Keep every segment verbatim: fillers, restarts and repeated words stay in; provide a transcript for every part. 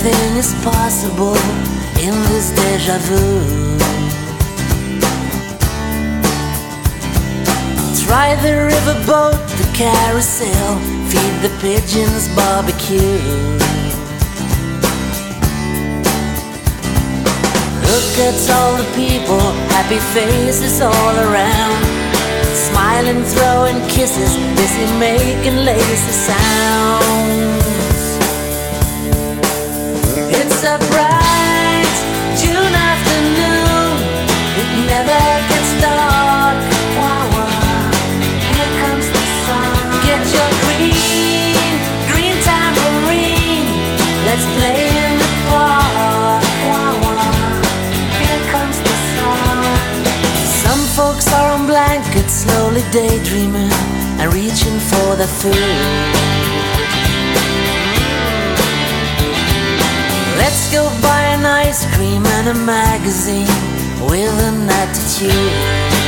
anything is possible in this deja vu. Try the riverboat, the carousel, feed the pigeons, barbecue. Look at all the people, happy faces all around, smiling, throwing kisses, busy making lazy sounds. It's a bright June afternoon, it never gets dark. Wah, wah. Here comes the sun. Get your green, green tambourine, let's play in the park. Wah, wah. Here comes the sun. Some folks are on blankets, slowly daydreaming and reaching for the food. Let's go buy an ice cream and a magazine with an attitude.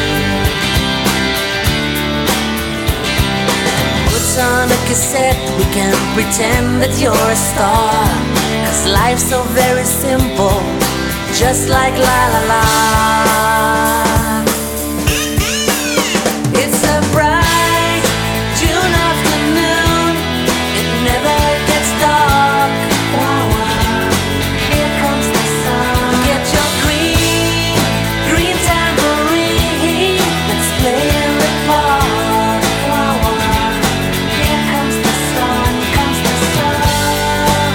Put on a cassette, we can pretend that you're a star, 'cause life's so very simple, just like la la la. It's a bright June afternoon, it never gets dark. Wah, wah. Here comes the sun. Get your green, green tambourine, let's play in the park. Wah, wah. Here comes the sun, comes the sun.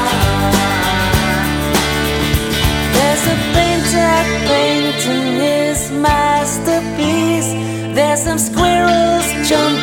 There's a painter painting his masterpiece. There's some squirrels jumping